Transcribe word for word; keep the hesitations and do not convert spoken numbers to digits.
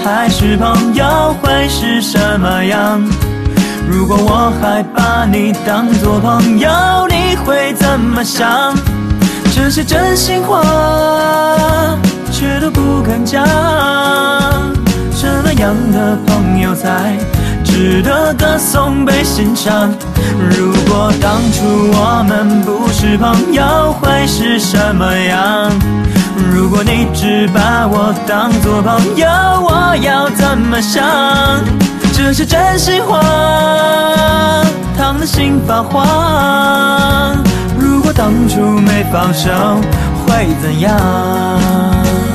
还是朋友会是什么样？如果我还把你当作朋友，你会怎么想？这些真心话却都不敢讲，什么样的朋友才值得歌颂被欣赏？如果当初我们不是朋友，会是什么样？如果你只把我当作朋友，我要怎么想？这些真心话烫得心发慌，如果当初没放手会怎样？